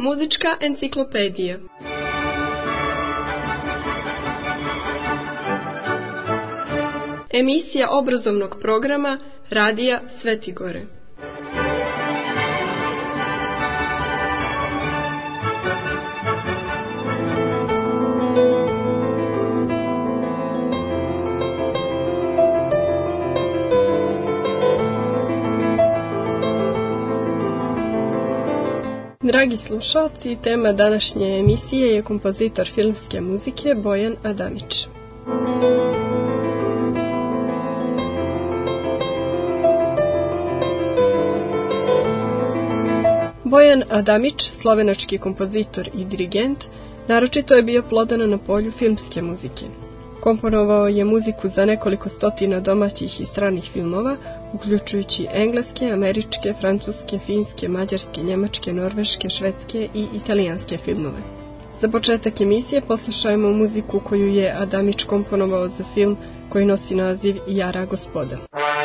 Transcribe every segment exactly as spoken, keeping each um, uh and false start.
Muzička enciklopedija. Emisija obrazovnog programa Radija Svetigore. Dragi slušalci, tema današnje emisije je kompozitor filmske muzike Bojan Adamić. Bojan Adamić, slovenački kompozitor i dirigent, naročito je bio plodan na polju filmske muzike. Komponovao je muziku za nekoliko stotina domaćih i stranih filmova, uključujući engleske, američke, francuske, finske, mađarske, njemačke, norveške, švedske i italijanske filmove. Za početak emisije poslušajmo muziku koju je Adamić komponovao za film koji nosi naziv Jara gospoda.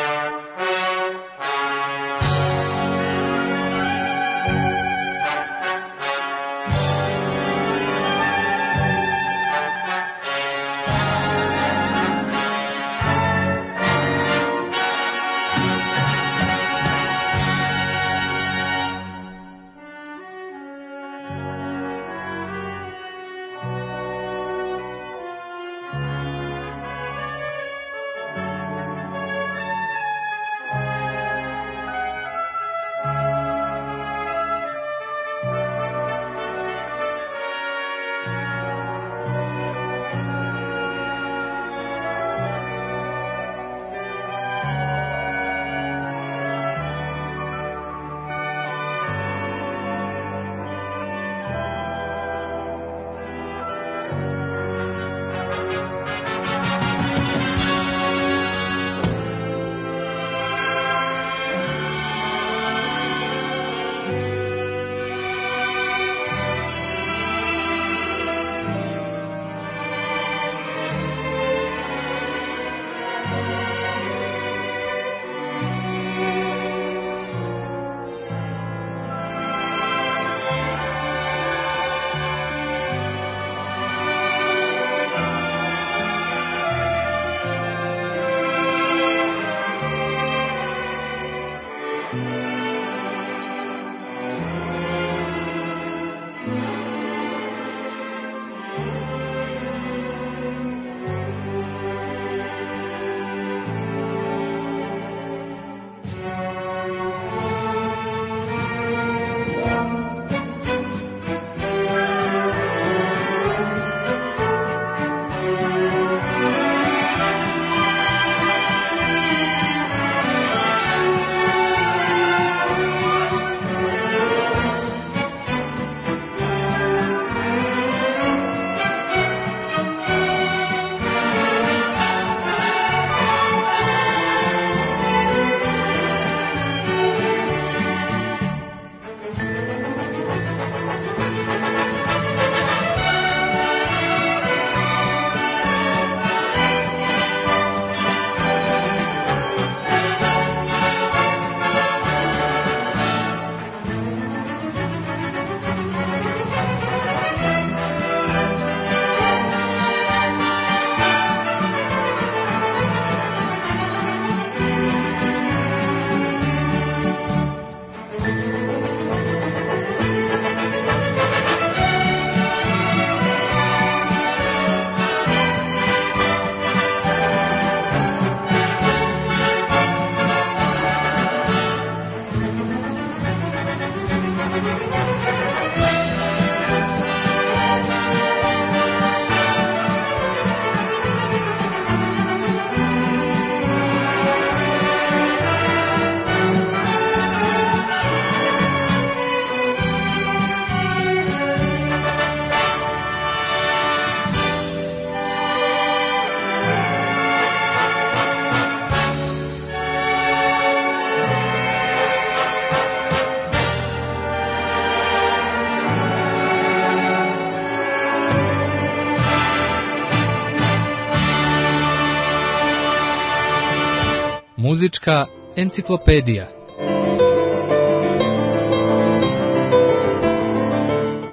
Muzička enciklopedija.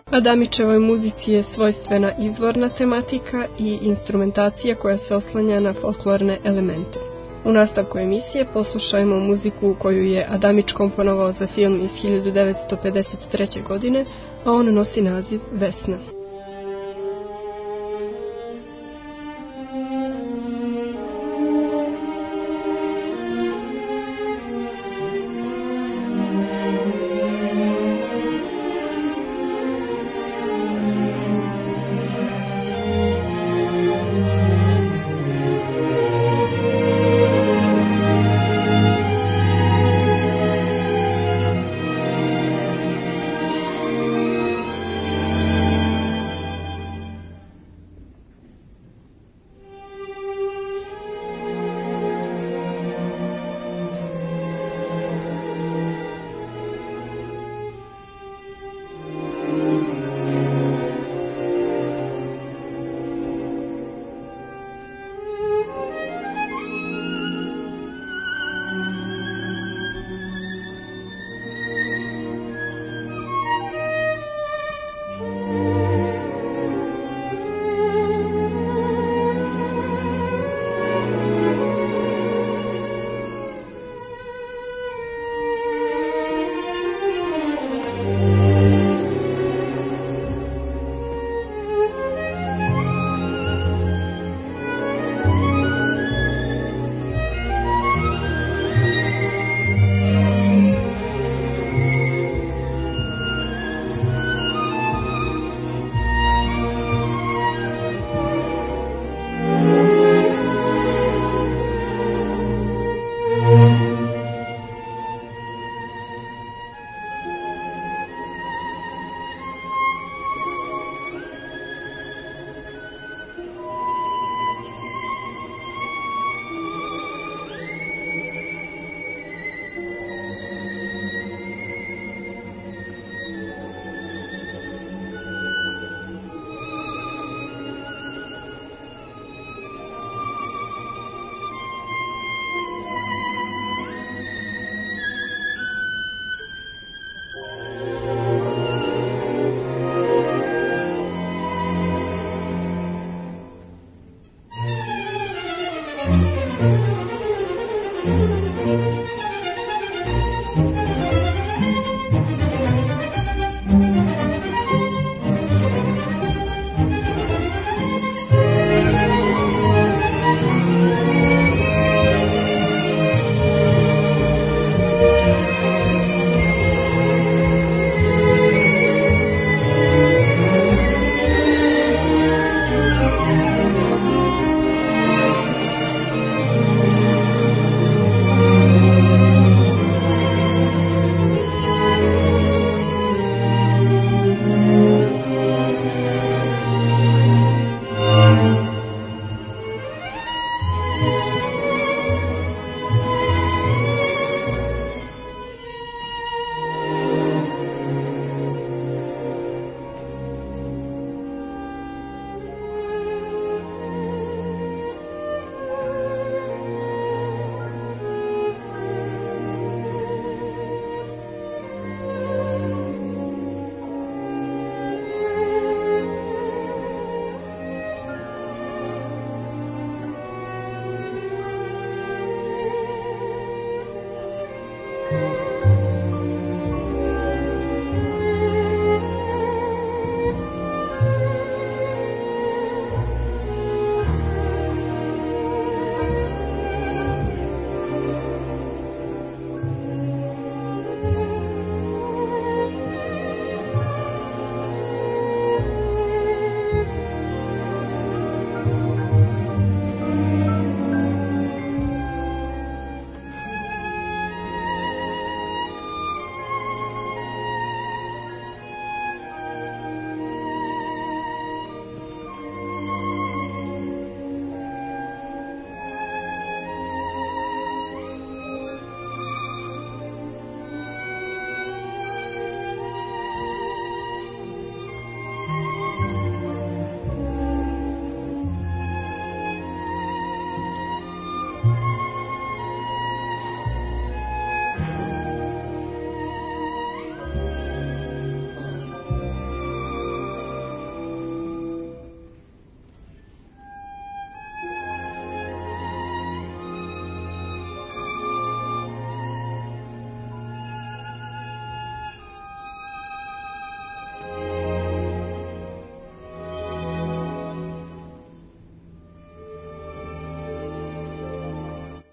Adamićevoj muzici je svojstvena izvorna tematika i instrumentacija koja se oslanja na folklorne elemente. U nastavku emisije poslušajmo muziku koju je Adamić komponovao za film iz hiljadu devetsto pedeset treće. godine, a on nosi naziv Vesna.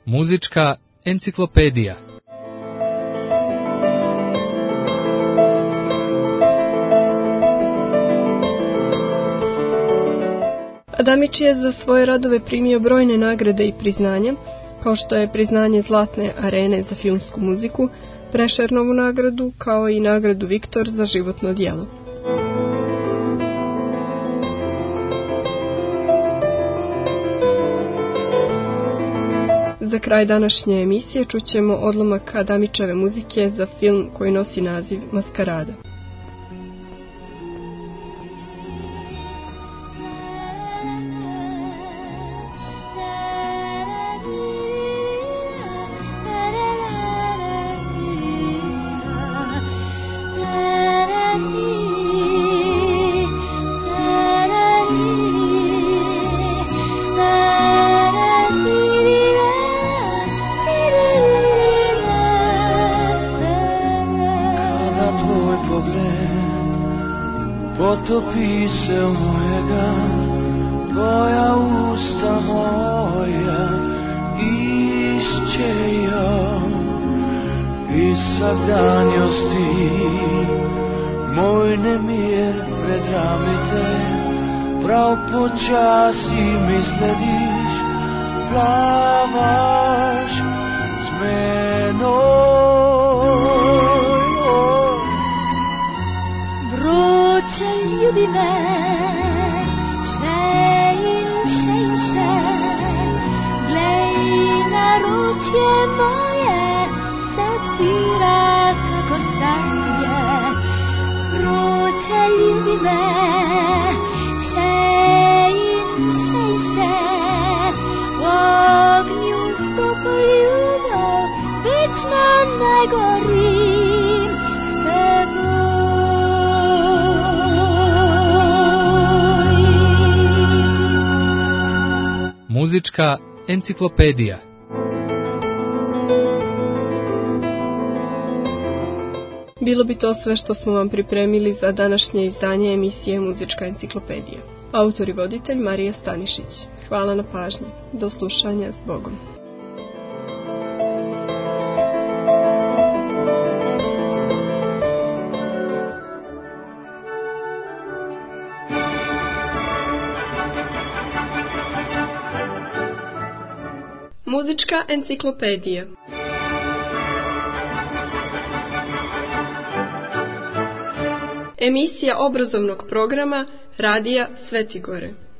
Muzička enciklopedija. Adamić je za svoje radove primio brojne nagrade i priznanja, kao što je priznanje Zlatne arene za filmsku muziku, Prešernovu nagradu, kao i nagradu Viktor za životno djelo. Za kraj današnje emisije čućemo odlomak Adamićeve muzike za film koji nosi naziv Maskarada. Potopi se u mojega, tvoja usta moja išćejo i savdanjosti moj nemir pred ramite, prav počasi mi slediš, plavaš s menom. Vruće ljubi me, šejin, šejše, glej na ručje moje, se otvira kako sanje. Vruće ljubi me, šejin, šejše, u ognju skup ljubav, večna najgorim s tebom. Muzička enciklopedija. Bilo bi to sve što smo vam pripremili za današnje izdanje emisije Muzička enciklopedija. Autor i voditelj Marija Stanišić. Hvala na pažnji. Do slušanja, s Bogom. Muzička enciklopedija. Emisija obrazovnog programa Radija Svetigore.